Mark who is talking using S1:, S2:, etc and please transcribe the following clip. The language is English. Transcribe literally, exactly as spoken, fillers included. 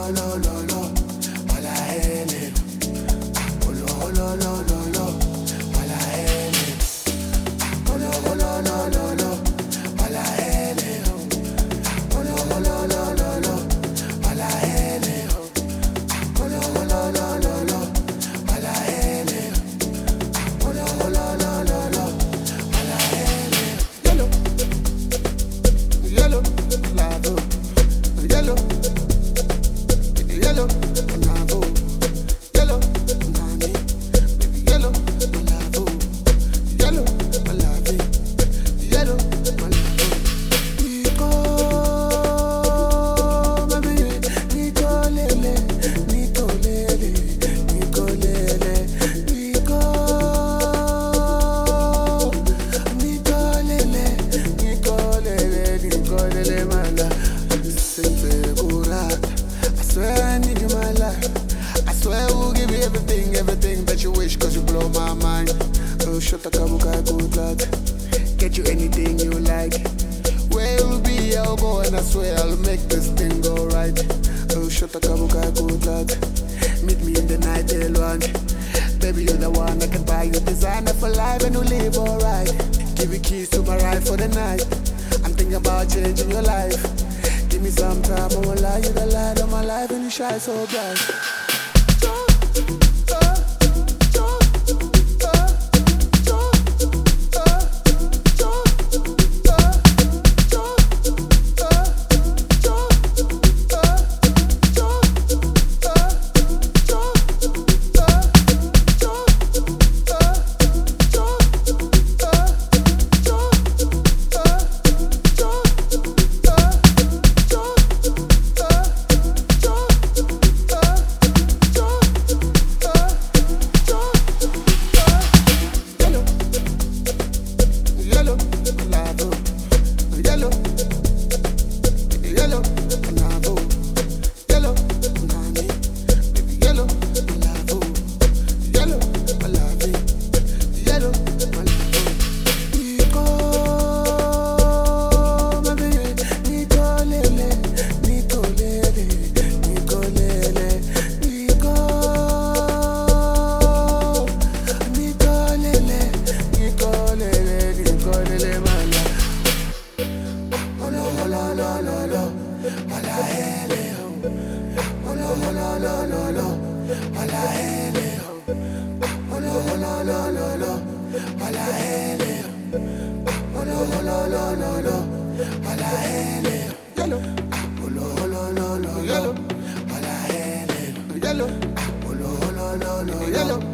S1: Everything, everything that you wish, cause you blow my mind. Oh, shut up, good lad. Get you anything you like. Where will be, I'll go and I swear I'll make this thing go right. Oh, shut up, good lad. Meet me in the night, they'll want. Baby, you're the one that can buy you designer for life and you live alright. Give you keys to my ride for the night. I'm thinking about changing your life. Give me some time, I won't lie, you're the light of my life and you shine so bright. Yellow.